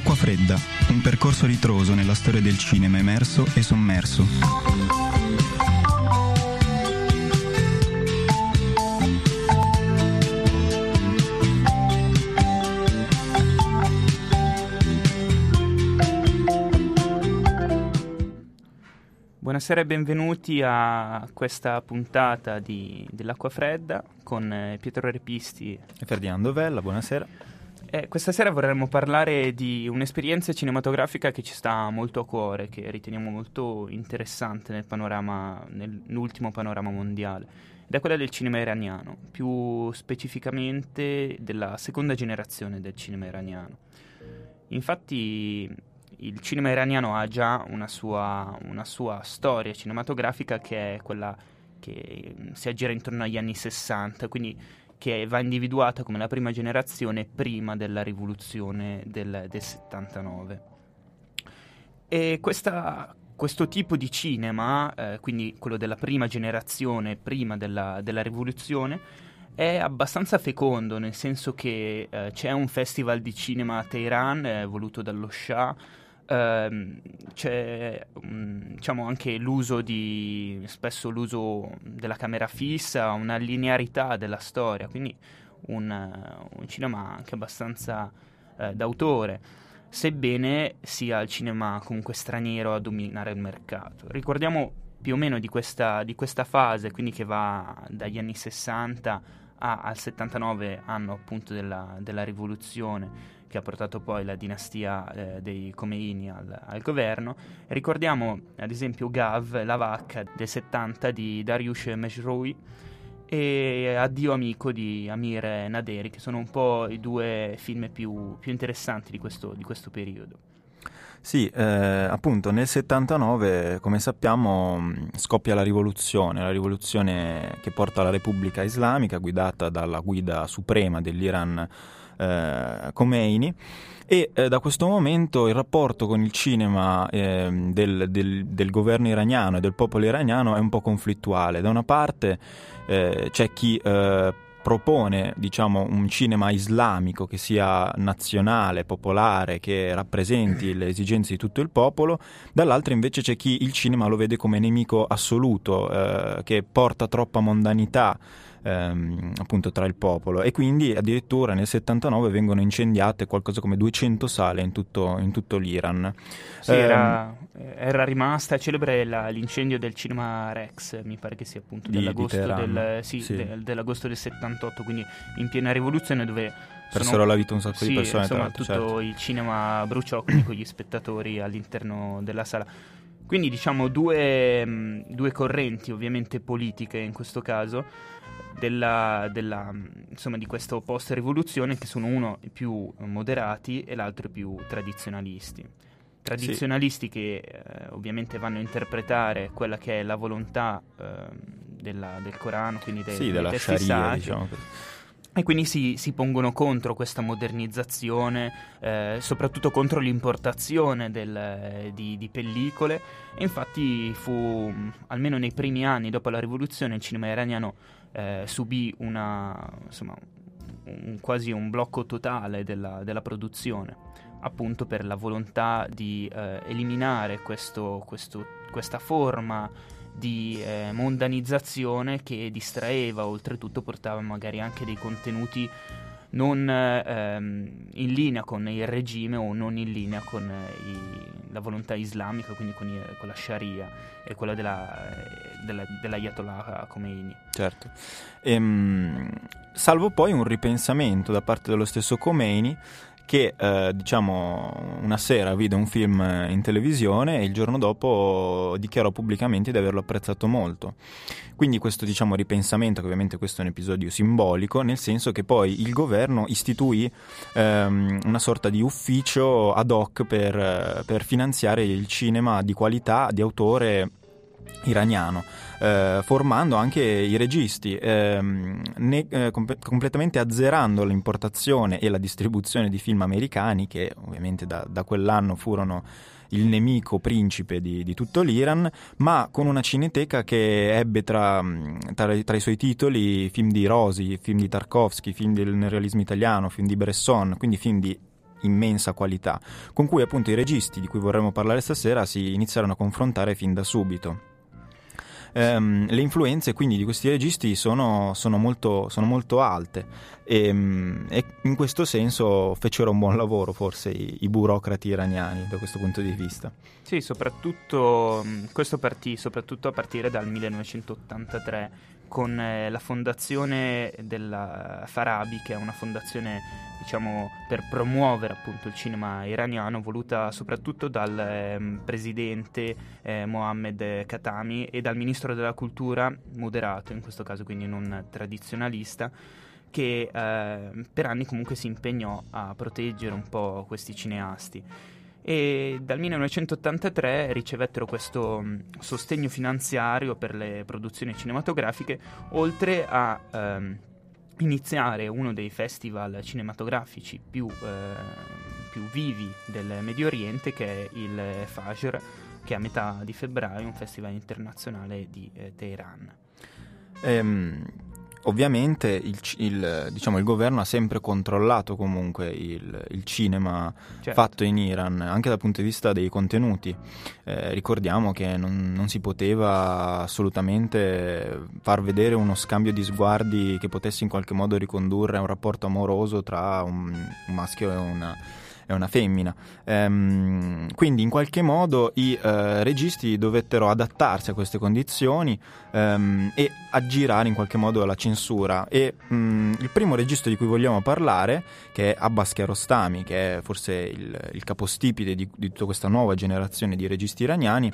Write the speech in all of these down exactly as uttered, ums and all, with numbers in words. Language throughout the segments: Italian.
Acqua fredda, un percorso ritroso nella storia del cinema emerso e sommerso. Buonasera e benvenuti a questa puntata di, dell'Acqua Fredda con eh, Pietro Repisti e Ferdinando Vella, buonasera. Eh, questa sera vorremmo parlare di un'esperienza cinematografica che ci sta molto a cuore, che riteniamo molto interessante nel panorama, nell'ultimo panorama mondiale, ed è quella del cinema iraniano, più specificamente della seconda generazione del cinema iraniano. Infatti il cinema iraniano ha già una sua, una sua storia cinematografica che è quella che si aggira intorno agli anni sessanta, quindi che va individuata come la prima generazione prima della rivoluzione del, del settantanove. E questa, questo tipo di cinema, eh, quindi quello della prima generazione prima della, della rivoluzione, è abbastanza fecondo, nel senso che eh, c'è un festival di cinema a Teheran eh, voluto dallo Shah. Uh, c'è um, diciamo anche l'uso di spesso l'uso della camera fissa, una linearità della storia, quindi un, uh, un cinema anche abbastanza uh, d'autore, sebbene sia il cinema comunque straniero a dominare il mercato. Ricordiamo più o meno di questa, di questa fase, quindi che va dagli anni sessanta a, al settantanove, anno appunto della, della rivoluzione, che ha portato poi la dinastia eh, dei Khomeini al, al governo. E ricordiamo ad esempio Gav, la vacca del settanta di Dariush Mejroui, e Addio amico di Amir Naderi, che sono un po' i due film più, più interessanti di questo, di questo periodo. Sì, eh, appunto nel settantanove, come sappiamo, scoppia la rivoluzione, la rivoluzione che porta alla Repubblica Islamica, guidata dalla guida suprema dell'Iran, eh, Khomeini, e eh, da questo momento il rapporto con il cinema eh, del, del, del governo iraniano e del popolo iraniano è un po' conflittuale. Da una parte eh, c'è chi eh, propone, diciamo, un cinema islamico che sia nazionale, popolare, che rappresenti le esigenze di tutto il popolo, dall'altra invece c'è chi il cinema lo vede come nemico assoluto, eh, che porta troppa mondanità ehm, appunto tra il popolo, e quindi addirittura nel settantanove vengono incendiate qualcosa come duecento sale in tutto, in tutto l'Iran. Sì, eh, era, era rimasta celebre la, l'incendio del cinema Rex, mi pare che sia appunto di, dell'agosto, di del, sì, sì. de, dell'agosto del settantotto, quindi in piena rivoluzione, dove persero sono, la vita un sacco sì, di persone, insomma, tra tutto certo. il cinema bruciò, quindi con gli spettatori all'interno della sala. Quindi diciamo due, mh, due correnti ovviamente politiche in questo caso della, della, insomma, di questo post-rivoluzione, che sono uno i più moderati e l'altro i più tradizionalisti. Tradizionalisti sì. che eh, ovviamente vanno a interpretare quella che è la volontà eh, della, del Corano, quindi dei, sì, dei della testi Sharia, sacri. diciamo. E quindi si, si pongono contro questa modernizzazione, eh, soprattutto contro l'importazione del, di, di pellicole. E infatti fu, almeno nei primi anni dopo la rivoluzione, il cinema iraniano eh, subì una, insomma, un, quasi un blocco totale della, della produzione, appunto per la volontà di eh, eliminare questo, questo, questa forma di eh, mondanizzazione che distraeva, oltretutto portava magari anche dei contenuti non ehm, in linea con il regime o non in linea con eh, i, la volontà islamica, quindi con, i, con la Sharia e quella della, della, dell'Ayatollah Khomeini. Certo. Ehm, salvo poi un ripensamento da parte dello stesso Khomeini, che eh, diciamo una sera vide un film in televisione e il giorno dopo dichiarò pubblicamente di averlo apprezzato molto. Quindi questo, diciamo, ripensamento, che ovviamente questo è un episodio simbolico, nel senso che poi il governo istituì ehm, una sorta di ufficio ad hoc per, per finanziare il cinema di qualità, di autore iraniano, eh, formando anche i registi, ehm, ne, eh, com- completamente azzerando l'importazione e la distribuzione di film americani, che ovviamente da, da quell'anno furono il nemico principe di, di tutto l'Iran, ma con una cineteca che ebbe tra, tra, tra i suoi titoli film di Rosi, film di Tarkovsky, film del neorealismo italiano, film di Bresson, quindi film di immensa qualità, con cui appunto i registi di cui vorremmo parlare stasera si iniziarono a confrontare fin da subito. Um, le influenze quindi di questi registi sono, sono, molto, sono molto alte e, um, e in questo senso fecero un buon lavoro forse i, i burocrati iraniani da questo punto di vista. Sì, soprattutto questo partì soprattutto a partire dal millenovecentottantatré con eh, la fondazione della Farabi, che è una fondazione diciamo per promuovere appunto il cinema iraniano, voluta soprattutto dal eh, presidente eh, Mohammed Khatami e dal ministro della cultura moderato, in questo caso quindi non tradizionalista, che eh, per anni comunque si impegnò a proteggere un po' questi cineasti. E dal millenovecentottantatré ricevettero questo mh, sostegno finanziario per le produzioni cinematografiche, oltre a ehm, iniziare uno dei festival cinematografici più, eh, più vivi del Medio Oriente, che è il Fajr, che è a metà di febbraio, un festival internazionale di eh, Teheran. Ehm, ovviamente il, il, diciamo, il governo ha sempre controllato comunque il, il cinema certo. fatto in Iran, anche dal punto di vista dei contenuti. Eh, ricordiamo che non, non si poteva assolutamente far vedere uno scambio di sguardi che potesse in qualche modo ricondurre a un rapporto amoroso tra un, un maschio e una è una femmina, ehm, quindi in qualche modo i eh, registi dovettero adattarsi a queste condizioni ehm, e aggirare in qualche modo la censura. E mh, il primo regista di cui vogliamo parlare, che è Abbas Kiarostami, che è forse il, il capostipite di, di tutta questa nuova generazione di registi iraniani,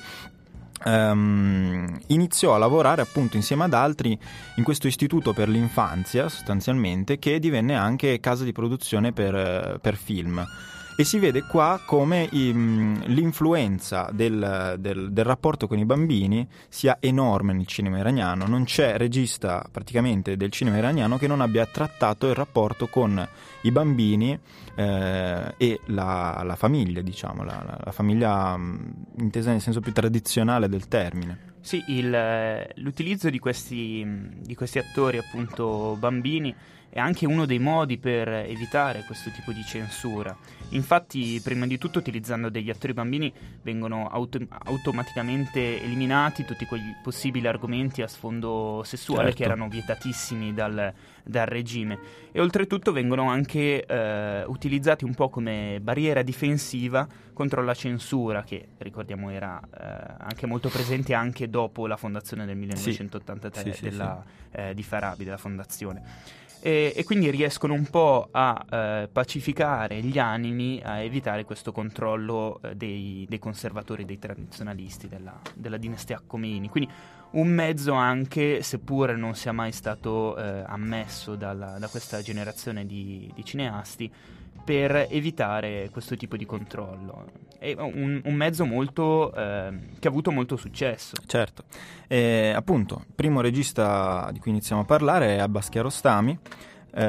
Um, iniziò a lavorare appunto insieme ad altri in questo istituto per l'infanzia, sostanzialmente, che divenne anche casa di produzione per, per film. E si vede qua come i, l'influenza del, del, del rapporto con i bambini sia enorme nel cinema iraniano. Non c'è regista praticamente del cinema iraniano che non abbia trattato il rapporto con i bambini eh, e la, la famiglia, diciamo, la, la, la famiglia mh, intesa nel senso più tradizionale del termine. Sì, il, l'utilizzo di questi, di questi attori appunto bambini è anche uno dei modi per evitare questo tipo di censura. Infatti, prima di tutto, utilizzando degli attori bambini vengono auto- automaticamente eliminati tutti quegli possibili argomenti a sfondo sessuale certo. che erano vietatissimi dal, dal regime, e oltretutto vengono anche eh, utilizzati un po' come barriera difensiva contro la censura, che ricordiamo era eh, anche molto presente anche dopo la fondazione del millenovecentottantatré sì. della, sì, sì. Eh, di Farabi, della fondazione. E, e quindi riescono un po' a eh, pacificare gli animi, a evitare questo controllo eh, dei, dei conservatori, dei tradizionalisti della, della dinastia Khomeini. Quindi un mezzo anche, seppur non sia mai stato eh, ammesso dalla, da questa generazione di, di cineasti, per evitare questo tipo di controllo. È un, un mezzo molto eh, che ha avuto molto successo. Certo. E, appunto, il primo regista di cui iniziamo a parlare è Abbas Kiarostami, eh,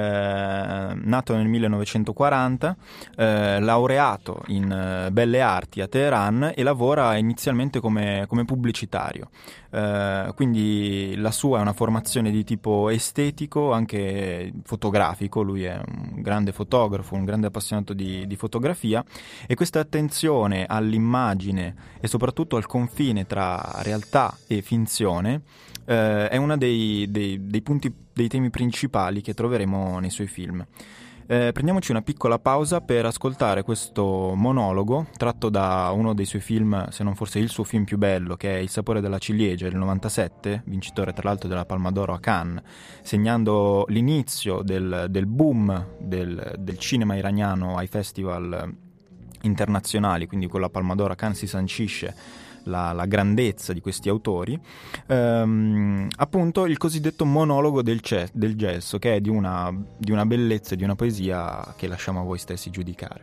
nato nel millenovecentoquaranta, eh, laureato in eh, Belle Arti a Teheran e lavora inizialmente come, come pubblicitario. Uh, quindi la sua è una formazione di tipo estetico, anche fotografico. Lui è un grande fotografo, un grande appassionato di, di fotografia, e questa attenzione all'immagine e soprattutto al confine tra realtà e finzione uh, è uno dei, dei, dei punti, dei temi principali che troveremo nei suoi film. Eh, prendiamoci una piccola pausa per ascoltare questo monologo tratto da uno dei suoi film, se non forse il suo film più bello, che è Il sapore della ciliegia del novantasette, vincitore tra l'altro della Palma d'Oro a Cannes, segnando l'inizio del, del boom del, del cinema iraniano ai festival internazionali. Quindi con la Palma d'Oro a Cannes si sancisce La, la grandezza di questi autori, ehm, appunto il cosiddetto monologo del, ce- del gesso, che è di una, di una bellezza e di una poesia che lasciamo a voi stessi giudicare.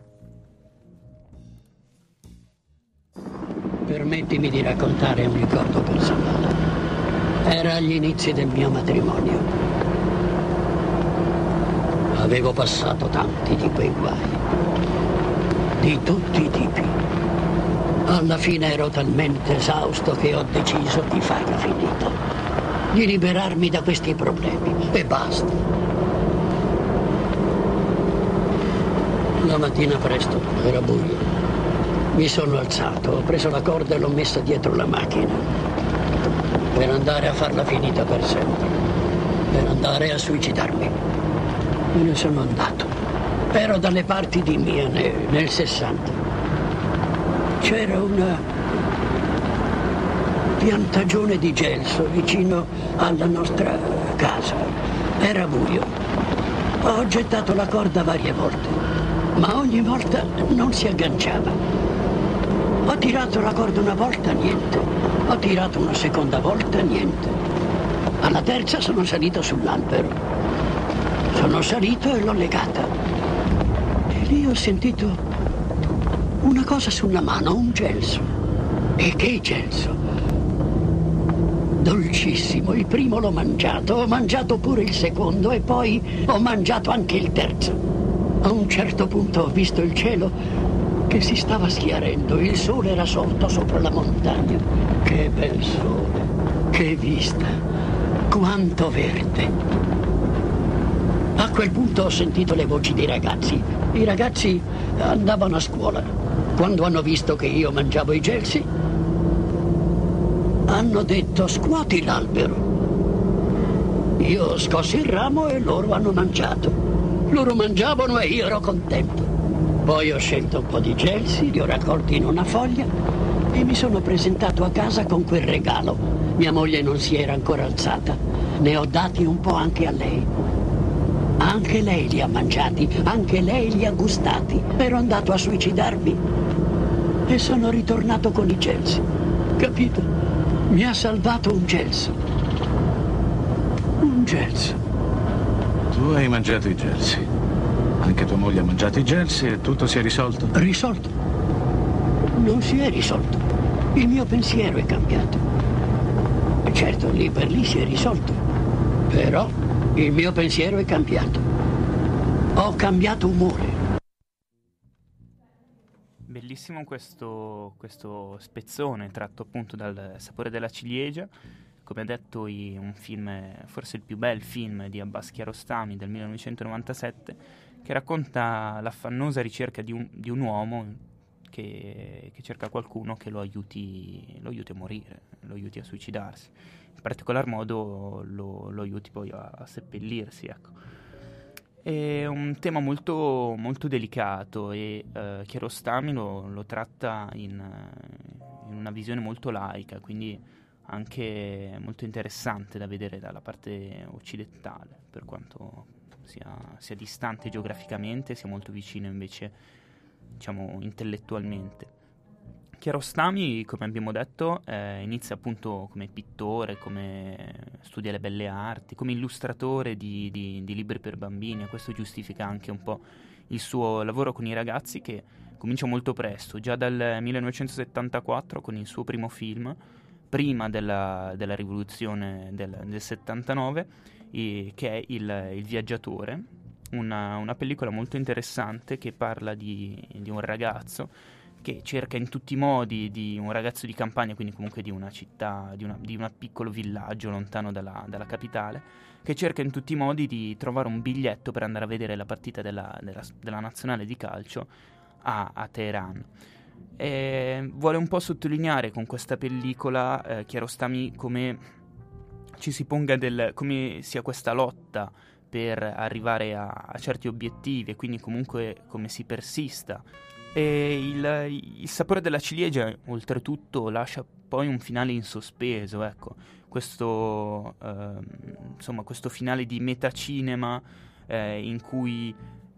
Permettimi di raccontare un ricordo personale. Era agli inizi del mio matrimonio. Avevo passato tanti di quei guai, di tutti i tipi. Alla fine ero talmente esausto che ho deciso di farla finita, di liberarmi da questi problemi e basta. La mattina presto, era buio. Mi sono alzato, ho preso la corda e l'ho messa dietro la macchina. Per andare a farla finita per sempre. Per andare a suicidarmi. Me ne sono andato. Ero dalle parti di Miane, nel sessanta. C'era una piantagione di gelso vicino alla nostra casa. Era buio. Ho gettato la corda varie volte, ma ogni volta non si agganciava. Ho tirato la corda una volta, niente. Ho tirato una seconda volta, niente. Alla terza sono salito sull'albero. Sono salito e l'ho legata. E lì ho sentito una cosa sulla mano, un gelso. E che gelso! Dolcissimo, il primo l'ho mangiato, ho mangiato pure il secondo e poi ho mangiato anche il terzo. A un certo punto ho visto il cielo che si stava schiarendo, il sole era sorto sopra la montagna. Che bel sole, che vista, quanto verde. A quel punto ho sentito le voci dei ragazzi. I ragazzi andavano a scuola. Quando hanno visto che io mangiavo i gelsi, hanno detto: scuoti l'albero. Io scossi il ramo e loro hanno mangiato. Loro mangiavano e io ero contento. Poi ho scelto un po' di gelsi, li ho raccolti in una foglia e mi sono presentato a casa con quel regalo. Mia moglie non si era ancora alzata. Ne ho dati un po' anche a lei. Anche lei li ha mangiati, anche lei li ha gustati. Ero andato a suicidarmi e sono ritornato con i gelsi. Capito? Mi ha salvato un gelso. Un gelso. Tu hai mangiato i gelsi. Anche tua moglie ha mangiato i gelsi e tutto si è risolto? Risolto? Non si è risolto. Il mio pensiero è cambiato. Certo, lì per lì si è risolto. Però il mio pensiero è cambiato. Ho cambiato umore. Bellissimo questo, questo spezzone tratto appunto dal Sapore della ciliegia, come ha detto i, un film, forse il più bel film di Abbas Kiarostami del millenovecentonovantasette, che racconta l'affannosa ricerca di un, di un uomo che, che cerca qualcuno che lo aiuti, lo aiuti a morire, lo aiuti a suicidarsi, in particolar modo lo, lo aiuti poi a, a seppellirsi, ecco. È un tema molto, molto delicato e uh, Kiarostami lo, lo tratta in, in una visione molto laica, quindi anche molto interessante da vedere dalla parte occidentale, per quanto sia, sia distante geograficamente, sia molto vicino invece, diciamo, intellettualmente. Kiarostami, come abbiamo detto, eh, inizia appunto come pittore, come studia le belle arti, come illustratore di, di, di libri per bambini, e questo giustifica anche un po' il suo lavoro con i ragazzi, che comincia molto presto, già dal millenovecentosettantaquattro con il suo primo film, prima della, della rivoluzione del, del settantanove, e, che è il, il Viaggiatore, una, una pellicola molto interessante che parla di, di un ragazzo che cerca in tutti i modi, di un ragazzo di campagna, quindi comunque di una città, di, una, di un piccolo villaggio lontano dalla, dalla capitale, che cerca in tutti i modi di trovare un biglietto per andare a vedere la partita della, della, della nazionale di calcio a, a Teheran. E vuole un po' sottolineare con questa pellicola eh, Kiarostami come ci si ponga del, come sia questa lotta per arrivare a, a certi obiettivi, e quindi comunque come si persista. E il, il Sapore della ciliegia oltretutto lascia poi un finale in sospeso, ecco, questo, eh, insomma, questo finale di metacinema eh, in cui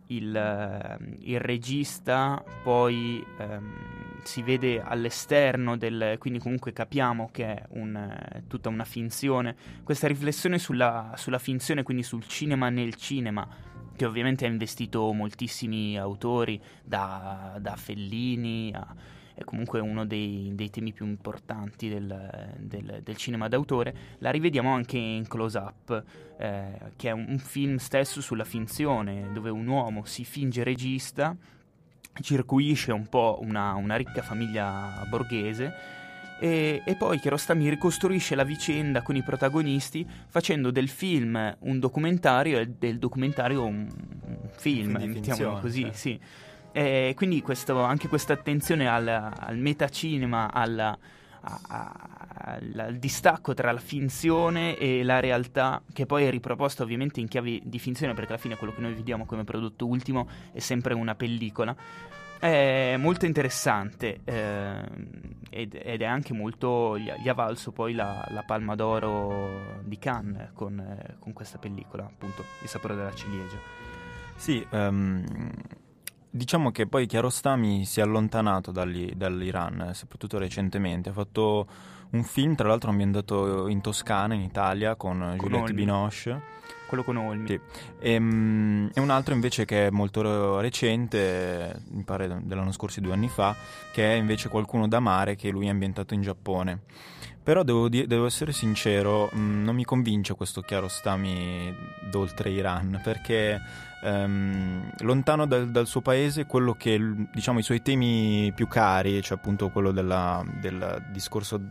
il, il regista poi ehm, si vede all'esterno del, quindi comunque capiamo che è un, tutta una finzione, questa riflessione sulla, sulla finzione, quindi sul cinema nel cinema, che ovviamente ha investito moltissimi autori, da, da Fellini a, è comunque uno dei, dei temi più importanti del, del, del cinema d'autore. La rivediamo anche in Close Up, eh, che è un, un film stesso sulla finzione, dove un uomo si finge regista, circuisce un po' una, una ricca famiglia borghese, E, e poi Kiarostami ricostruisce la vicenda con i protagonisti, facendo del film un documentario e del documentario un, un film, Quindi mettiamolo finzione, così, cioè. sì. E quindi questo, anche questa attenzione al, al metacinema, al, a, a, al, al distacco tra la finzione e la realtà, che poi è riproposta ovviamente in chiave di finzione, perché alla fine quello che noi vediamo come prodotto ultimo è sempre una pellicola, è molto interessante, eh, ed, ed è anche molto, gli, gli ha valso poi la, la Palma d'Oro di Cannes con, eh, con questa pellicola, appunto, Il sapore della ciliegia. Sì, um, diciamo che poi Kiarostami si è allontanato dagli, dall'Iran, soprattutto recentemente. Ha fatto un film, tra l'altro ambientato in Toscana, in Italia, con, con Juliette Olmi. Binoche. Quello con Olmi. Sì. E, um, e un altro invece che è molto recente, mi pare dell'anno scorso, due anni fa, che è invece Qualcuno da amare, che lui è ambientato in Giappone. Però devo, di- devo essere sincero, mh, non mi convince questo Kiarostami d'oltre Iran, perché um, lontano dal, dal suo paese, quello che, diciamo, i suoi temi più cari, cioè appunto quello della, del discorso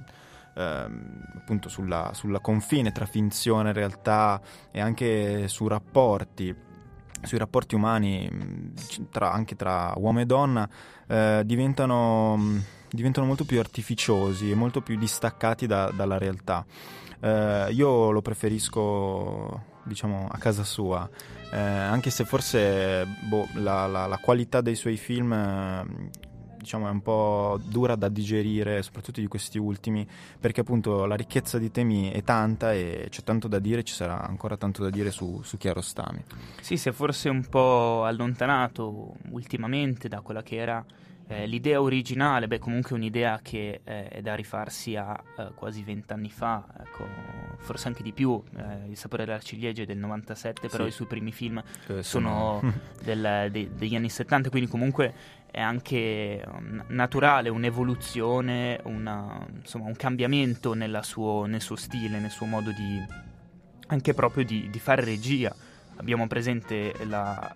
appunto sulla, sulla confine tra finzione e realtà, e anche su rapporti sui rapporti umani tra, anche tra uomo e donna, eh, diventano, diventano molto più artificiosi e molto più distaccati da, dalla realtà. Eh, io lo preferisco, diciamo, a casa sua, eh, anche se forse boh, la, la, la qualità dei suoi film eh, diciamo è un po' dura da digerire, soprattutto di questi ultimi, perché appunto la ricchezza di temi è tanta e c'è tanto da dire, ci sarà ancora tanto da dire su, su Kiarostami. Sì, si è forse un po' allontanato ultimamente da quella che era eh, l'idea originale, beh comunque un'idea che eh, è da rifarsi a eh, quasi vent'anni fa, ecco, forse anche di più. eh, Il sapore della ciliegia è del novantasette, però Sì. i suoi primi film Eh, sono sono- del- de- degli anni settanta, quindi comunque è anche um, naturale un'evoluzione, una, insomma un cambiamento nella suo, nel suo stile, nel suo modo di anche proprio di, di fare regia. Abbiamo presente la,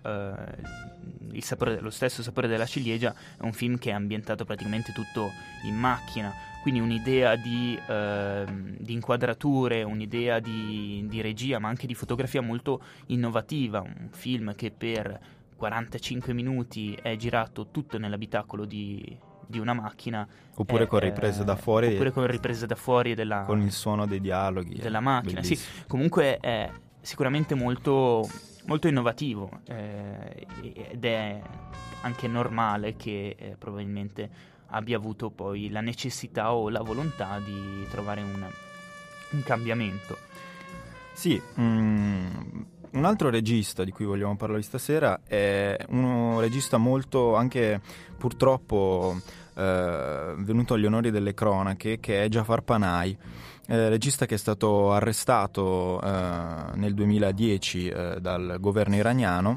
uh, il sapore, lo stesso sapore della ciliegia, è un film che è ambientato praticamente tutto in macchina, quindi un'idea di, uh, di inquadrature, un'idea di, di regia, ma anche di fotografia molto innovativa, un film che per quarantacinque minuti è girato tutto nell'abitacolo di, di una macchina, Oppure eh, con riprese da fuori, oppure con riprese da fuori della, con il suono dei dialoghi. della è macchina. Sì, bellissimo. comunque è sicuramente molto, molto innovativo, eh, ed è anche normale che eh, probabilmente abbia avuto poi la necessità o la volontà di trovare un, un cambiamento. Sì, mm, un altro regista di cui vogliamo parlare stasera è un regista molto, anche purtroppo eh, venuto agli onori delle cronache, che è Jafar Panahi, eh, regista che è stato arrestato eh, nel duemiladieci eh, dal governo iraniano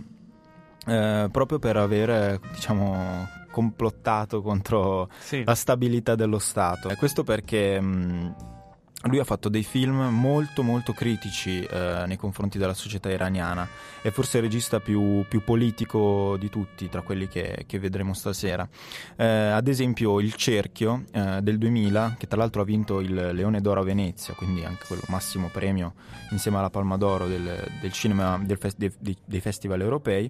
eh, proprio per aver, diciamo, complottato contro Sì. la stabilità dello Stato. E questo perché mh, lui ha fatto dei film molto molto critici eh, nei confronti della società iraniana. È forse il regista più, più politico di tutti tra quelli che, che vedremo stasera. Eh, ad esempio Il Cerchio eh, del duemila, che tra l'altro ha vinto il Leone d'Oro a Venezia, quindi anche quello massimo premio insieme alla Palma d'Oro del, del cinema del fest, dei, dei festival europei.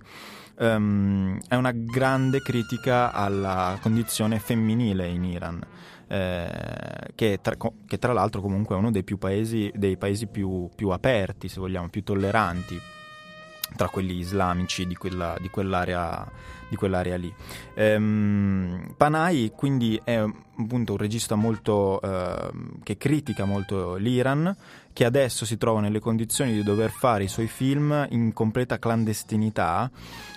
Um, è una grande critica alla condizione femminile in Iran, eh, che, tra, che tra l'altro comunque è uno dei più paesi, dei paesi più, più aperti, se vogliamo, più tolleranti tra quelli islamici di, quella, di quell'area di quell'area lì. Ehm, Panahi quindi è appunto un regista molto eh, che critica molto l'Iran, che adesso si trova nelle condizioni di dover fare i suoi film in completa clandestinità,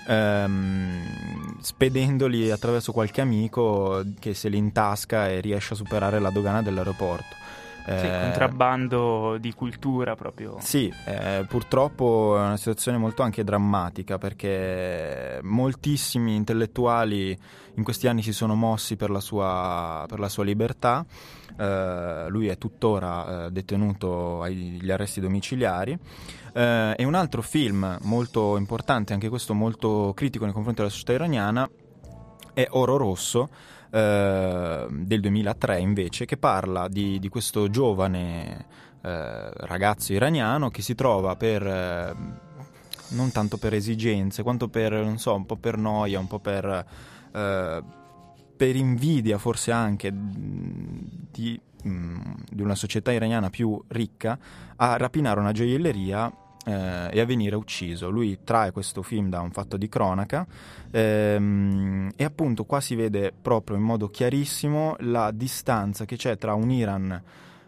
ehm, spedendoli attraverso qualche amico che se li intasca e riesce a superare la dogana dell'aeroporto. Sì, contrabbando di cultura proprio. Sì, eh, purtroppo è una situazione molto anche drammatica, perché moltissimi intellettuali in questi anni si sono mossi per la sua, per la sua libertà. Eh, lui è tuttora eh, detenuto agli arresti domiciliari. Eh, e un altro film molto importante, anche questo molto critico nei confronti della società iraniana, è Oro Rosso, Uh, del duemilatré invece, che parla di, di questo giovane uh, ragazzo iraniano che si trova per uh, non tanto per esigenze, quanto per, non so, un po' per noia, un po' per, eh, per invidia forse anche di, di una società iraniana più ricca, a rapinare una gioielleria eh, e a venire ucciso. Lui trae questo film da un fatto di cronaca ehm, e appunto qua si vede proprio in modo chiarissimo la distanza che c'è tra un Iran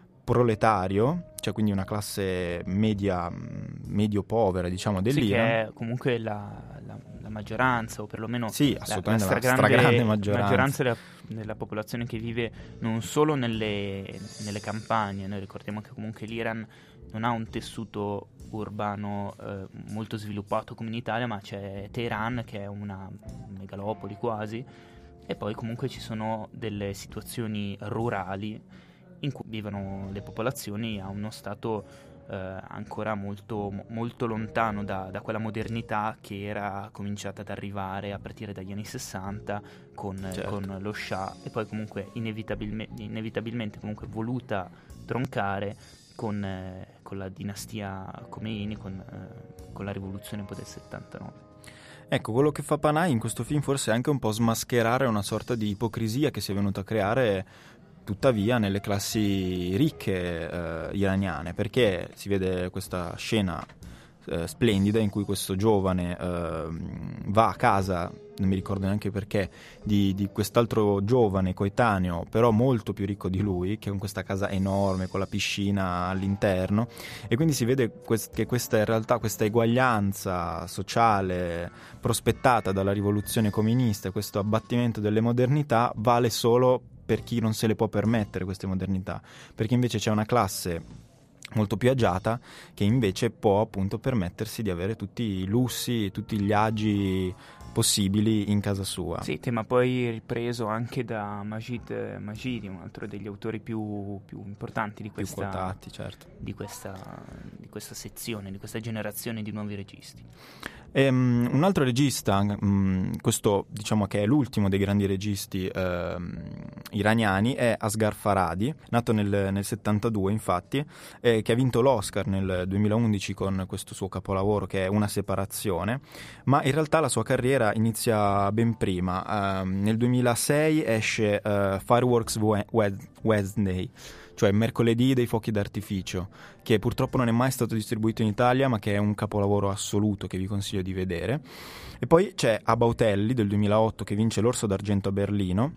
proletario, cioè quindi una classe media, medio povera, diciamo, dell'Iran. Sì, che è comunque la, la, la maggioranza, o perlomeno sì, la, assolutamente la stragrande, stragrande stragrande maggioranza, maggioranza della, della popolazione che vive non solo nelle, nelle campagne. Noi ricordiamo che comunque l'Iran non ha un tessuto urbano eh, molto sviluppato come in Italia, ma c'è Teheran che è una megalopoli quasi, e poi comunque ci sono delle situazioni rurali in cui vivono le popolazioni a uno stato eh, ancora molto, molto lontano da, da quella modernità che era cominciata ad arrivare a partire dagli anni sessanta con, certo. con lo Shah, e poi comunque inevitabilmente, inevitabilmente comunque voluta troncare con, eh, con la dinastia Khomeini, con, eh, con la rivoluzione poi del settantanove. Ecco, quello che fa Panahi in questo film forse è anche un po' smascherare una sorta di ipocrisia che si è venuta a creare tuttavia nelle classi ricche eh, iraniane, perché si vede questa scena eh, splendida in cui questo giovane eh, va a casa, non mi ricordo neanche perché, di, di quest'altro giovane coetaneo, però molto più ricco di lui, che con questa casa enorme con la piscina all'interno, e quindi si vede quest- che questa in realtà, questa eguaglianza sociale prospettata dalla rivoluzione comunista, questo abbattimento delle modernità, vale solo per chi non se le può permettere queste modernità, perché invece c'è una classe molto più agiata che invece può appunto permettersi di avere tutti i lussi, tutti gli agi possibili in casa sua. Sì, tema poi ripreso anche da Majid Majidi, un altro degli autori più, più importanti di questa, più quotati, certo. di, questa, di questa sezione, di questa generazione di nuovi registi. E, um, un altro regista, um, questo diciamo che è l'ultimo dei grandi registi uh, iraniani, è Asghar Farhadi, nato nel, nel settantadue infatti, eh, che ha vinto l'Oscar nel duemilaundici con questo suo capolavoro che è Una separazione, ma in realtà la sua carriera inizia ben prima. Uh, nel duemilasei esce uh, Fireworks Wednesday, cioè Mercoledì dei fuochi d'artificio, che purtroppo non è mai stato distribuito in Italia, ma che è un capolavoro assoluto che vi consiglio di vedere. E poi c'è Abautelli del duemilaotto, che vince l'Orso d'Argento a Berlino,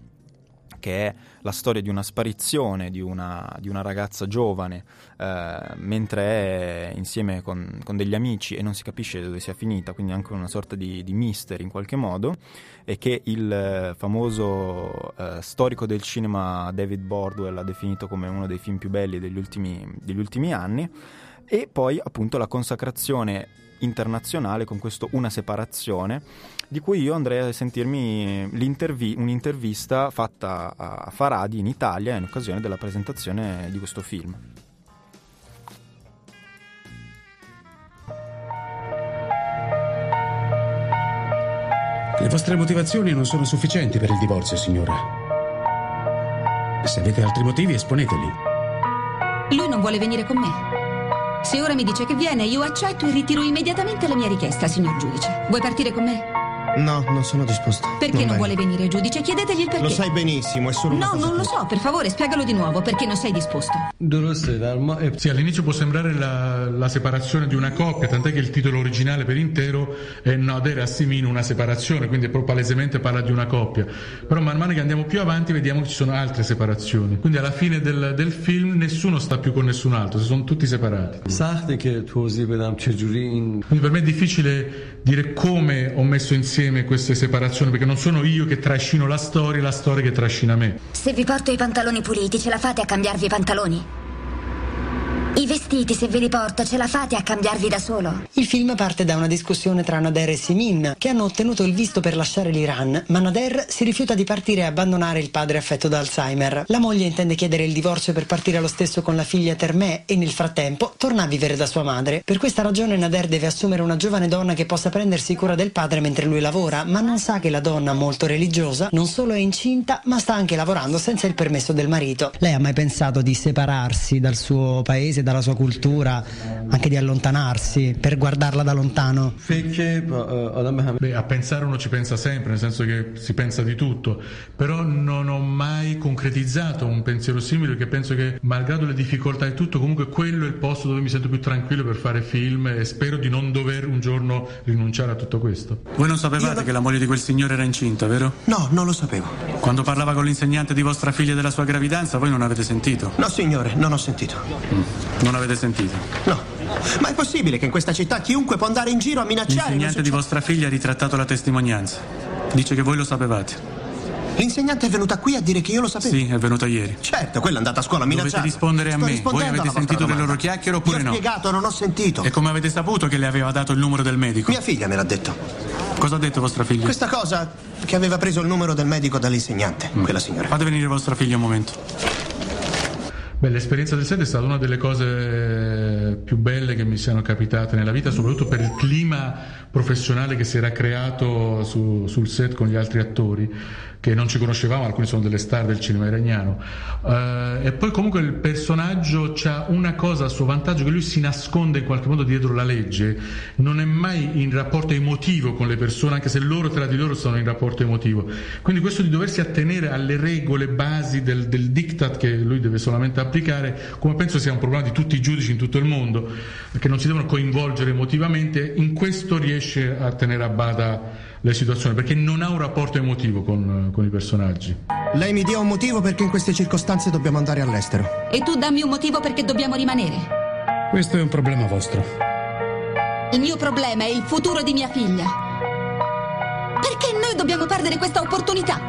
che è la storia di una sparizione di una, di una ragazza giovane eh, mentre è insieme con, con degli amici e non si capisce dove sia finita, quindi anche una sorta di, di mystery in qualche modo, e che il eh, famoso eh, storico del cinema David Bordwell ha definito come uno dei film più belli degli ultimi, degli ultimi anni. E poi appunto la consacrazione internazionale con questo Una separazione, di cui io andrei a sentirmi un'intervista fatta a Farhadi in Italia in occasione della presentazione di questo film. Le vostre motivazioni non sono sufficienti per il divorzio, signora. Se avete altri motivi, esponeteli. Lui non vuole venire con me. Se ora mi dice che viene, io accetto e ritiro immediatamente la mia richiesta, signor giudice. Vuoi partire con me? No, non sono disposto. Perché non, non vuole venire, giudice? Chiedetegli il perché. Lo sai benissimo, è solo una No, cosa non lo tua. so, per favore, spiegalo di nuovo, perché non sei disposto. Sì, all'inizio può sembrare la, la separazione di una coppia, tant'è che il titolo originale per intero è Nader Assimin, una separazione, quindi proprio palesemente parla di una coppia. Però man mano che andiamo più avanti vediamo che ci sono altre separazioni. Quindi alla fine del, del film nessuno sta più con nessun altro, si sono tutti separati. Quindi per me è difficile dire come ho messo insieme queste separazioni, perché non sono io che trascino la storia, la storia che trascina me. Se vi porto i pantaloni puliti, ce la fate a cambiarvi i pantaloni? I vestiti, se ve li porto, ce la fate a cambiarvi da solo? Il film parte da una discussione tra Nader e Simin, che hanno ottenuto il visto per lasciare l'Iran, ma Nader si rifiuta di partire e abbandonare il padre affetto da Alzheimer. La moglie intende chiedere il divorzio per partire lo stesso con la figlia Termeh e nel frattempo torna a vivere da sua madre. Per questa ragione Nader deve assumere una giovane donna che possa prendersi cura del padre mentre lui lavora, ma non sa che la donna, molto religiosa, non solo è incinta, ma sta anche lavorando senza il permesso del marito. Lei ha mai pensato di separarsi dal suo paese, dalla sua cultura, anche di allontanarsi per guardarla da lontano? Beh, a pensare uno ci pensa sempre, nel senso che si pensa di tutto, però non ho mai concretizzato un pensiero simile, perché penso che malgrado le difficoltà e tutto, comunque quello è il posto dove mi sento più tranquillo per fare film, e spero di non dover un giorno rinunciare a tutto questo. Voi non sapevate Io... che la moglie di quel signore era incinta, vero? No, non lo sapevo. Quando parlava con l'insegnante di vostra figlia della sua gravidanza, voi non avete sentito? No, signore, non ho sentito. Mm. Non avete sentito? No. Ma è possibile che in questa città chiunque può andare in giro a minacciare? L'insegnante di vostra figlia ha ritrattato la testimonianza. Dice che voi lo sapevate. L'insegnante è venuta qui a dire che io lo sapevo? Sì, è venuta ieri. Certo, quella è andata a scuola a minacciare. Dovete rispondere a me. Voi avete sentito le loro chiacchiere oppure no? Io ho spiegato, non ho sentito. E come avete saputo che le aveva dato il numero del medico? Mia figlia me l'ha detto. Cosa ha detto vostra figlia? Questa cosa, che aveva preso il numero del medico dall'insegnante, mm. quella signora. Fate venire vostra figlia un momento. Beh, l'esperienza del set è stata una delle cose più belle che mi siano capitate nella vita, soprattutto per il clima professionale che si era creato su, sul set con gli altri attori, che non ci conoscevamo, alcuni sono delle star del cinema iraniano, uh, e poi comunque il personaggio c'ha una cosa a suo vantaggio, che lui si nasconde in qualche modo dietro la legge, non è mai in rapporto emotivo con le persone, anche se loro tra di loro sono in rapporto emotivo, quindi questo di doversi attenere alle regole basi del, del diktat che lui deve solamente applicare, come penso sia un problema di tutti i giudici in tutto il mondo, perché non si devono coinvolgere emotivamente, in questo riesce a tenere a bada le situazioni, perché non ha un rapporto emotivo con, con i personaggi. Lei mi dia un motivo perché in queste circostanze dobbiamo andare all'estero. E tu dammi un motivo perché dobbiamo rimanere. Questo è un problema vostro. Il mio problema è il futuro di mia figlia. Perché noi dobbiamo perdere questa opportunità?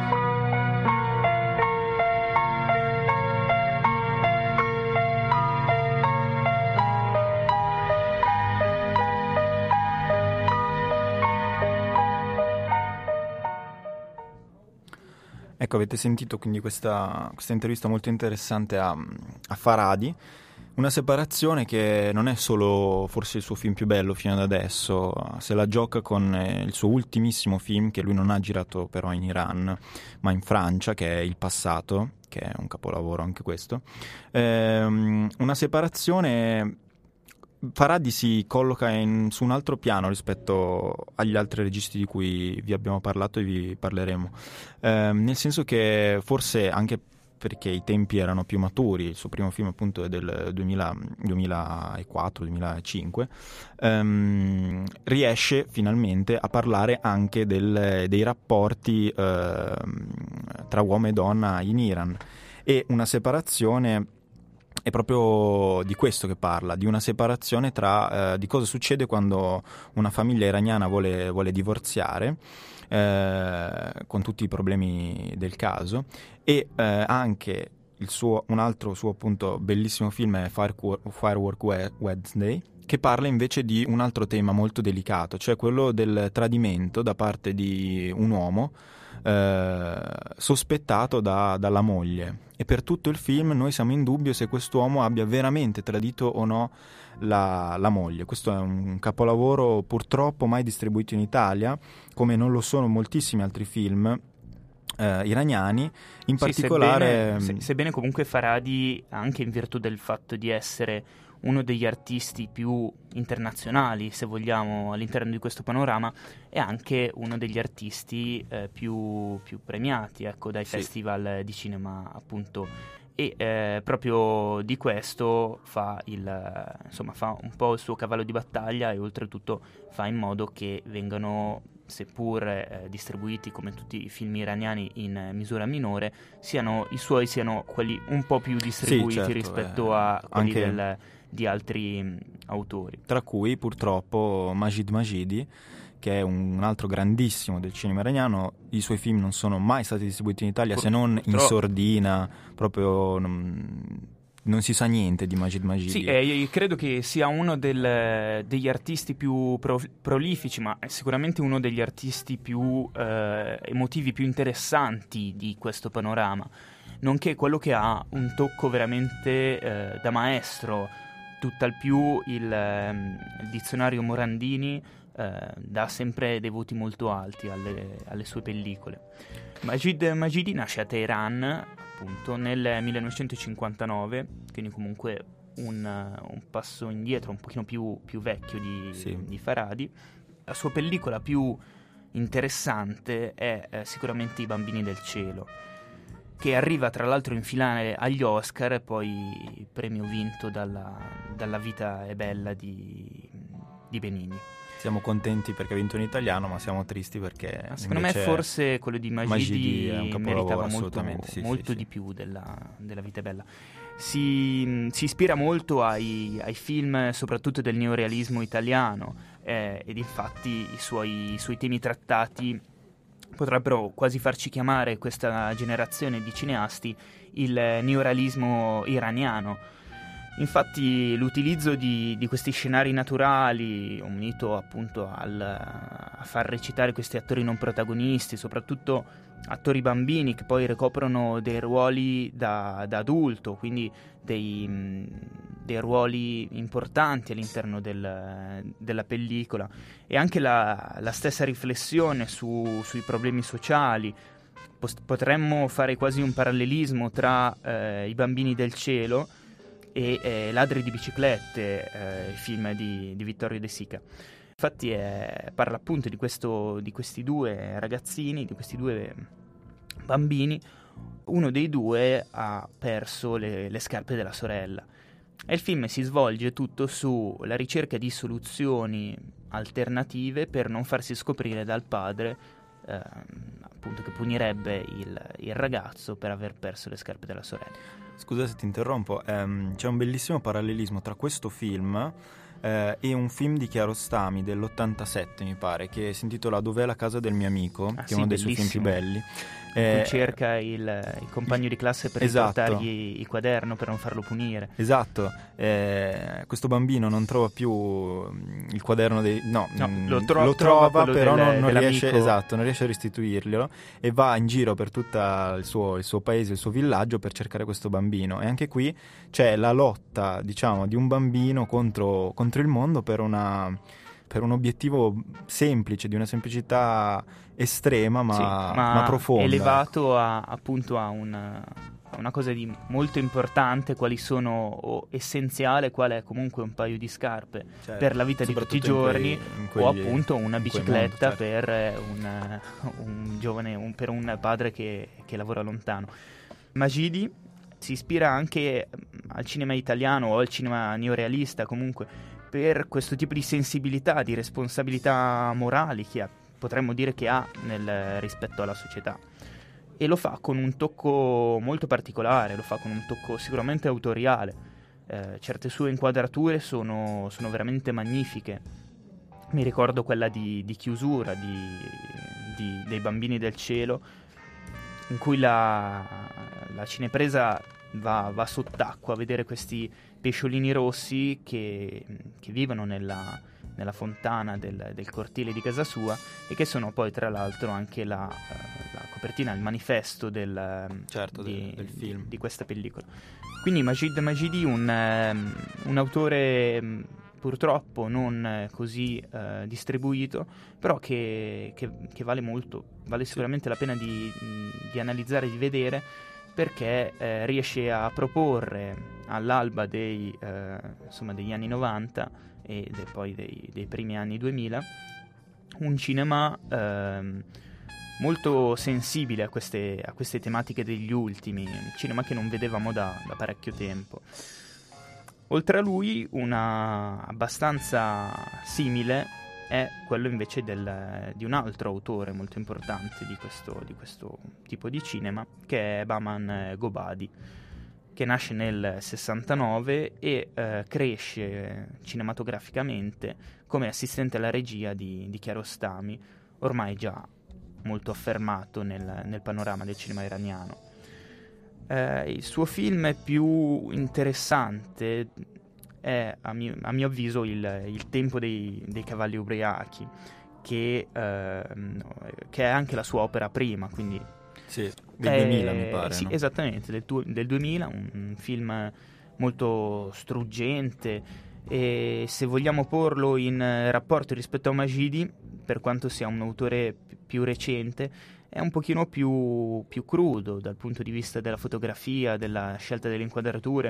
Ecco, avete sentito quindi questa, questa intervista molto interessante a, a Farhadi, una separazione che non è solo forse il suo film più bello fino ad adesso, se la gioca con il suo ultimissimo film, che lui non ha girato però in Iran, ma in Francia, che è Il passato, che è un capolavoro anche questo. Ehm, una separazione... Farhadi si colloca in, su un altro piano rispetto agli altri registi di cui vi abbiamo parlato e vi parleremo, eh, nel senso che forse anche perché i tempi erano più maturi, il suo primo film appunto è del duemila, duemilaquattro duemilacinque, ehm, riesce finalmente a parlare anche del, dei rapporti eh, tra uomo e donna in Iran, e una separazione. È proprio di questo che parla, di una separazione tra eh, di cosa succede quando una famiglia iraniana vuole, vuole divorziare, eh, con tutti i problemi del caso, e eh, anche il suo, un altro suo appunto bellissimo film è Firework Wednesday, che parla invece di un altro tema molto delicato, cioè quello del tradimento da parte di un uomo eh, sospettato da, dalla moglie. E per tutto il film noi siamo in dubbio se quest'uomo abbia veramente tradito o no la, la moglie. Questo è un capolavoro purtroppo mai distribuito in Italia, come non lo sono moltissimi altri film eh, iraniani, in sì, Mm. sebbene, particolare... se, sebbene comunque Farhadi, anche in virtù del fatto di essere uno degli artisti più internazionali, se vogliamo, all'interno di questo panorama, è anche uno degli artisti eh, più, più premiati, ecco, dai sì. festival di cinema, appunto, e eh, proprio di questo fa il, insomma, fa un po' il suo cavallo di battaglia, e oltretutto fa in modo che vengano, seppur eh, distribuiti come tutti i film iraniani in misura minore, siano i suoi siano quelli un po' più distribuiti sì, certo, rispetto eh, a quelli anche... del di altri mh, autori. Tra cui purtroppo Majid Majidi, che è un altro grandissimo del cinema iraniano. I suoi film non sono mai stati distribuiti in Italia, Pur- se non in sordina, proprio non, non si sa niente di Majid Majidi. Sì, eh, credo che sia uno del, degli artisti più pro, prolifici, ma è sicuramente uno degli artisti più eh, emotivi, più interessanti di questo panorama, nonché quello che ha un tocco veramente eh, da maestro. Tutt'al più il, ehm, il dizionario Morandini eh, dà sempre dei voti molto alti alle, alle sue pellicole. Majid Majidi nasce a Teheran appunto nel millenovecentocinquantanove, quindi comunque un, un passo indietro, un pochino più, più vecchio di, sì. di Farhadi. La sua pellicola più interessante è eh, sicuramente I bambini del cielo, che arriva tra l'altro in finale agli Oscar e poi premio vinto dalla, dalla Vita è bella di, di Benigni. Siamo contenti perché ha vinto in italiano, ma siamo tristi perché ma secondo me forse quello di Majidi, Majidi meritava molto, sì, molto sì, di sì. più della, della Vita è bella. Si, si ispira molto ai, ai film soprattutto del neorealismo italiano, eh, ed infatti i suoi, i suoi temi trattati potrebbero quasi farci chiamare questa generazione di cineasti il neorealismo iraniano. Infatti l'utilizzo di, di questi scenari naturali, unito appunto al, a far recitare questi attori non protagonisti, soprattutto attori bambini che poi ricoprono dei ruoli da, da adulto, quindi dei, dei ruoli importanti all'interno del, della pellicola, e anche la, la stessa riflessione su, sui problemi sociali. Potremmo fare quasi un parallelismo tra eh, I bambini del cielo e eh, Ladri di biciclette, eh, il film di, di Vittorio De Sica. Infatti è, parla appunto di, questo, di questi due ragazzini, di questi due bambini. Uno dei due ha perso le, le scarpe della sorella e il film si svolge tutto sulla ricerca di soluzioni alternative per non farsi scoprire dal padre, eh, appunto, che punirebbe il, il ragazzo per aver perso le scarpe della sorella. Scusa se ti interrompo, ehm, c'è un bellissimo parallelismo tra questo film eh, e un film di Kiarostami dell'ottantasette, mi pare, che si intitola Dov'è la casa del mio amico, ah, che sì, è uno dei bellissimo. suoi film più belli. Eh, cerca il, il compagno di classe per esatto. riportargli il quaderno per non farlo punire. Esatto, eh, questo bambino non trova più il quaderno dei... no, no mh, lo, tro- lo trova, trova però del, non, non dell'amico. riesce, esatto, non riesce a restituirglielo e va in giro per tutto il suo, il suo paese, il suo villaggio per cercare questo bambino. E anche qui c'è la lotta, diciamo, di un bambino contro, contro il mondo per una... per un obiettivo semplice, di una semplicità estrema ma, sì, ma, ma profonda. Elevato a, appunto a una, a una cosa di molto importante, quali sono, o essenziale, qual è comunque un paio di scarpe, certo, per la vita di tutti i giorni, in quei, in quegli, o appunto una bicicletta mondo, certo, per un, un giovane, un, per un padre che, che lavora lontano. Majidi si ispira anche al cinema italiano o al cinema neorealista, comunque, per questo tipo di sensibilità, di responsabilità morali che ha, potremmo dire che ha nel rispetto alla società, e lo fa con un tocco molto particolare, lo fa con un tocco sicuramente autoriale. Eh, certe sue inquadrature sono, sono veramente magnifiche. Mi ricordo quella di, di chiusura di, di, dei bambini del cielo, in cui la, la cinepresa va, va sott'acqua a vedere questi pesciolini rossi che, che vivono nella, nella fontana del, del cortile di casa sua, e che sono poi tra l'altro anche la, la copertina, il manifesto del, certo, di, del, del film di, di questa pellicola. Quindi Majid Majidi, un, um, un autore um, purtroppo non così uh, distribuito, però che, che, che vale molto, vale sicuramente sì. la pena di, di analizzare, di vedere, perché eh, riesce a proporre all'alba dei, eh, insomma, degli anni novanta e de, poi dei, dei primi anni duemila un cinema eh, molto sensibile a queste, a queste tematiche degli ultimi, un cinema che non vedevamo da, da parecchio tempo. Oltre a lui, una abbastanza simile è quello invece del, di un altro autore molto importante di questo, di questo tipo di cinema, che è Bahman Gobadi, che nasce nel sessantanove e eh, cresce cinematograficamente come assistente alla regia di, di Kiarostami, ormai già molto affermato nel, nel panorama del cinema iraniano. Eh, il suo film più interessante è, a mio, a mio avviso, il, il Tempo dei, dei cavalli ubriachi, che, eh, che è anche la sua opera prima, quindi sì, del duemila mi pare, sì, no? Esattamente, del, tu, del duemila, un, un film molto struggente, e se vogliamo porlo in rapporto rispetto a Majidi, per quanto sia un autore p- più recente, è un pochino più, più crudo dal punto di vista della fotografia, della scelta delle inquadrature,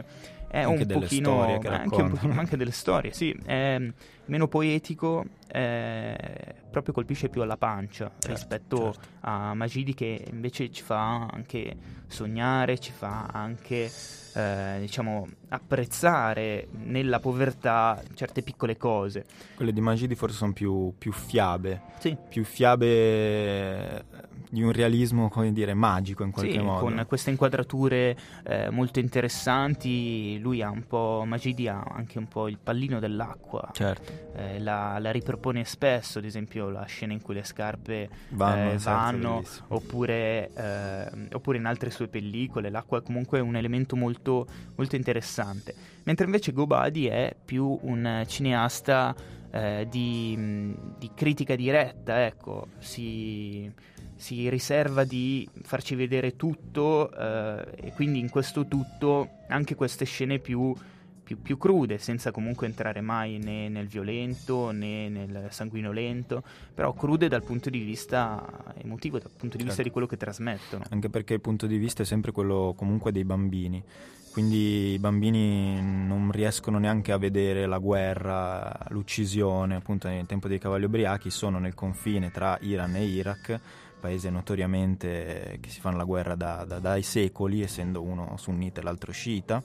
è anche un delle pochino storie che anche, un racconta. po', anche delle storie, sì, è meno poetico, eh, proprio colpisce più alla pancia, certo, rispetto certo. a Majidi, che invece ci fa anche sognare, ci fa anche eh, diciamo apprezzare nella povertà certe piccole cose. Quelle di Majidi forse sono più, più fiabe, sì. più fiabe di un realismo, come dire, magico in qualche sì, modo. Con queste inquadrature eh, molto interessanti. Lui ha un po', Majidi ha anche un po' il pallino dell'acqua, certo. eh, la, la ripropone spesso, ad esempio la scena in cui le scarpe vanno, eh, vanno certo, oppure, eh, oppure in altre sue pellicole l'acqua è comunque un elemento molto, molto interessante, mentre invece Gobadi è più un cineasta eh, di, di critica diretta, ecco, si... si riserva di farci vedere tutto eh, e quindi in questo tutto anche queste scene più, più, più crude, senza comunque entrare mai né nel violento né nel sanguinolento, però crude dal punto di vista emotivo, dal punto di certo. vista di quello che trasmettono. Anche perché il punto di vista è sempre quello comunque dei bambini, quindi i bambini non riescono neanche a vedere la guerra, l'uccisione, appunto nel tempo dei Cavalli Ubriachi sono nel confine tra Iran e Iraq, paese notoriamente che si fanno la guerra da, da, dai secoli, essendo uno sunnita e l'altro sciita,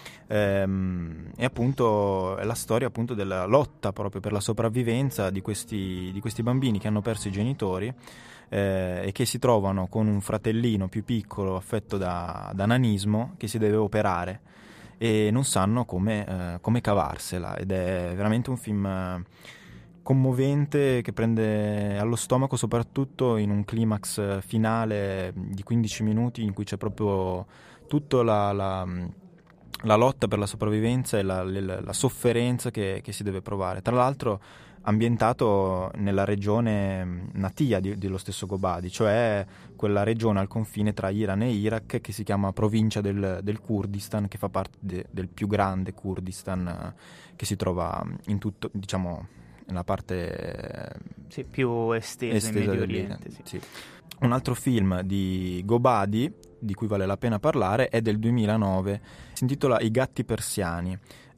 ehm, e appunto è la storia appunto della lotta proprio per la sopravvivenza di questi, di questi bambini che hanno perso i genitori eh, e che si trovano con un fratellino più piccolo affetto da, da nanismo che si deve operare e non sanno come, eh, come cavarsela, ed è veramente un film eh, commovente che prende allo stomaco, soprattutto in un climax finale di quindici minuti in cui c'è proprio tutta la, la, la lotta per la sopravvivenza e la, la, la sofferenza che, che si deve provare. Tra l'altro ambientato nella regione natia di, dello stesso Gobadi, cioè quella regione al confine tra Iran e Iraq che si chiama provincia del, del Kurdistan, che fa parte de, del più grande Kurdistan che si trova in tutto, diciamo, nella parte sì, più estesa, estesa in Medio Oriente. Sì. Sì. Un altro film di Gobadi di cui vale la pena parlare è del duemilanove, si intitola I gatti persiani,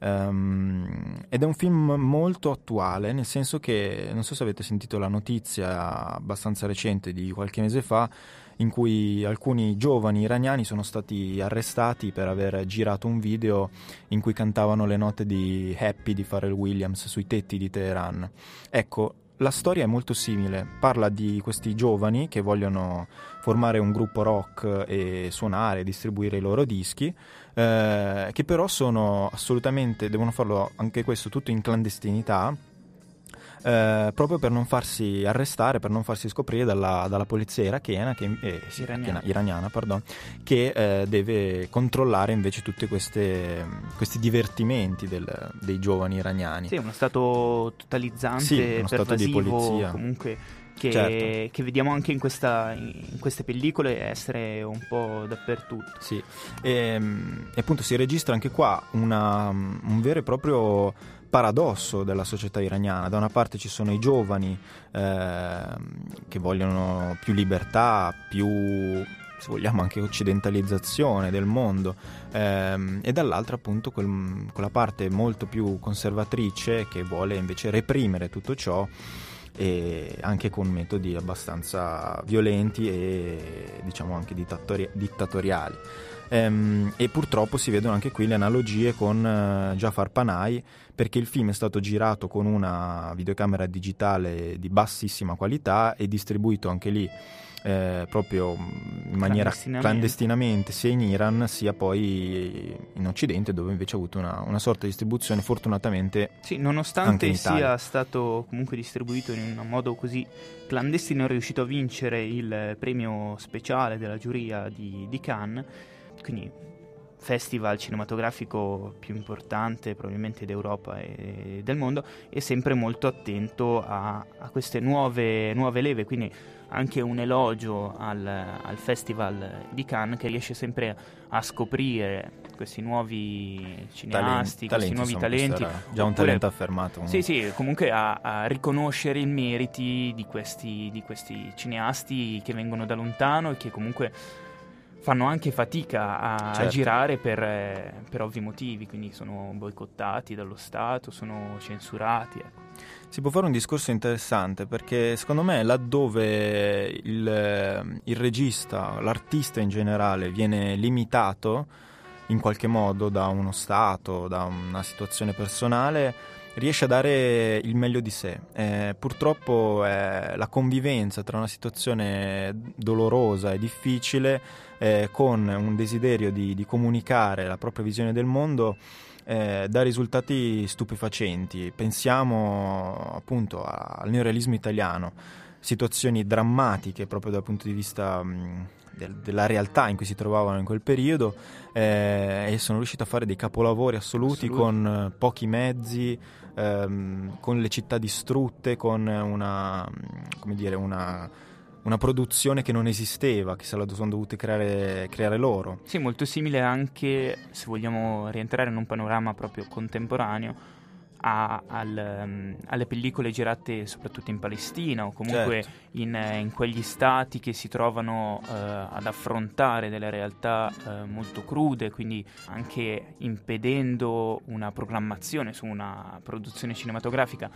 um, ed è un film molto attuale, nel senso che, non so se avete sentito la notizia abbastanza recente di qualche mese fa, in cui alcuni giovani iraniani sono stati arrestati per aver girato un video in cui cantavano le note di Happy di Pharrell Williams sui tetti di Teheran. Ecco, la storia è molto simile, parla di questi giovani che vogliono formare un gruppo rock e suonare e distribuire i loro dischi, eh, che però sono assolutamente, devono farlo anche questo tutto in clandestinità, Eh, proprio per non farsi arrestare, per non farsi scoprire dalla, dalla polizia irachena che, eh, sì, iraniana, iraniana pardon, che eh, deve controllare invece tutti questi divertimenti del, dei giovani iraniani. Sì, uno stato totalizzante, sì, uno stato di polizia. Comunque che, certo. che vediamo anche in, questa, in queste pellicole essere un po' dappertutto. Sì, e, e appunto si registra anche qua una, un vero e proprio paradosso della società iraniana. Da una parte ci sono i giovani eh, che vogliono più libertà, più, se vogliamo, anche occidentalizzazione del mondo, ehm, e dall'altra appunto quel, quella parte molto più conservatrice che vuole invece reprimere tutto ciò, e anche con metodi abbastanza violenti e diciamo anche dittatori- dittatoriali. Ehm, e purtroppo si vedono anche qui le analogie con uh, Jafar Panahi, perché il film è stato girato con una videocamera digitale di bassissima qualità e distribuito anche lì eh, proprio in maniera clandestinamente. clandestinamente sia in Iran sia poi in Occidente, dove invece ha avuto una, una sorta di distribuzione fortunatamente sì, nonostante anche in sia stato comunque distribuito in un modo così clandestino, è riuscito a vincere il premio speciale della giuria di, di Cannes, quindi festival cinematografico più importante probabilmente d'Europa e del mondo, e sempre molto attento a, a queste nuove, nuove leve, quindi anche un elogio al, al festival di Cannes, che riesce sempre a scoprire questi nuovi cineasti, talenti, questi nuovi insomma, talenti, già un oppure, talento affermato comunque. sì sì comunque a, a riconoscere i meriti di questi, di questi cineasti che vengono da lontano e che comunque fanno anche fatica a, certo. a girare per, eh, per ovvi motivi, quindi sono boicottati dallo Stato, sono censurati. Ecco. Si può fare un discorso interessante, perché secondo me laddove il, il regista, l'artista in generale, viene limitato in qualche modo da uno stato, da una situazione personale, riesce a dare il meglio di sé. Eh, purtroppo eh, la convivenza tra una situazione dolorosa e difficile eh, con un desiderio di, di comunicare la propria visione del mondo eh, dà risultati stupefacenti. Pensiamo appunto al neorealismo italiano, situazioni drammatiche proprio dal punto di vista mh, del, della realtà in cui si trovavano in quel periodo, eh, e sono riusciti a fare dei capolavori assoluti, assoluti. con eh, pochi mezzi, ehm, con le città distrutte, con una, come dire, una, una produzione che non esisteva, che se la sono dovute creare, creare loro. Sì, molto simile anche, se vogliamo rientrare in un panorama proprio contemporaneo, A, al, um, alle pellicole girate soprattutto in Palestina o comunque certo. in, in quegli stati che si trovano uh, ad affrontare delle realtà uh, molto crude, quindi anche impedendo una programmazione su una produzione cinematografica.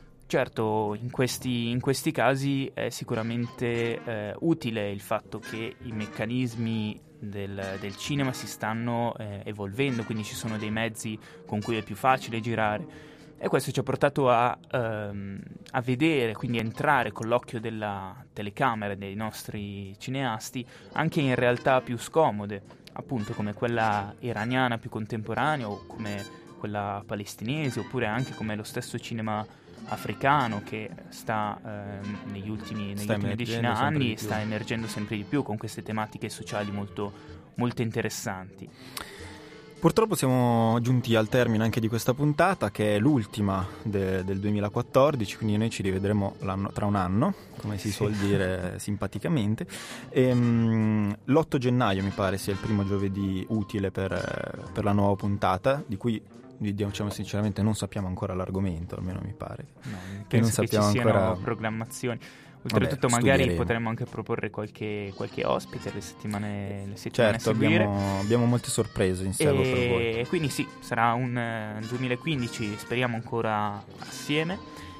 Certo, in questi, in questi casi è sicuramente eh, utile il fatto che i meccanismi del, del cinema si stanno eh, evolvendo, quindi ci sono dei mezzi con cui è più facile girare. E questo ci ha portato a, ehm, a vedere, quindi a entrare con l'occhio della telecamera dei nostri cineasti anche in realtà più scomode, appunto come quella iraniana più contemporanea o come quella palestinese, oppure anche come lo stesso cinema africano che sta ehm, negli ultimi, negli ultimi decina anni sta emergendo sempre di più con queste tematiche sociali molto, molto interessanti. Purtroppo siamo giunti al termine anche di questa puntata, che è l'ultima de- del duemilaquattordici, quindi noi ci rivedremo l'anno, tra un anno, come si sì. suol dire simpaticamente. E, mh, l'otto gennaio mi pare sia il primo giovedì utile per, per la nuova puntata, di cui diciamo sinceramente non sappiamo ancora l'argomento, almeno mi pare. No, che non sappiamo che ci siano ancora programmazioni. Oltretutto Vabbè, magari potremmo anche proporre qualche, qualche ospite le settimane, le settimane certo, a seguire. Abbiamo, abbiamo molte sorprese in serbo per voi. E quindi sì, sarà un uh, duemilaquindici, speriamo ancora assieme,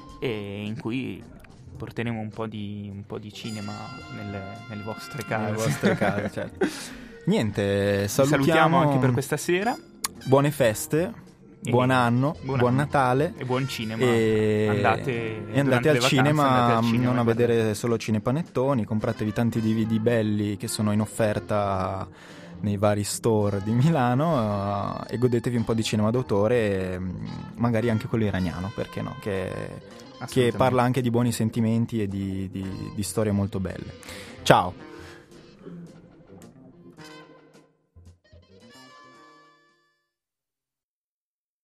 e in cui porteremo un po' di, un po' di cinema nelle, nelle vostre case. Nelle vostre case, certo. Niente, salutiamo, salutiamo anche per questa sera. Buone feste. Buon anno, buon, buon Natale e buon cinema. E andate, e andate, al, vacanze, cinema, andate al cinema, non a vedere solo cinepanettoni, compratevi tanti D V D belli che sono in offerta nei vari store di Milano, uh, e godetevi un po' di cinema d'autore, e, magari anche quello iraniano, perché no, che, che parla anche di buoni sentimenti e di, di, di storie molto belle. Ciao!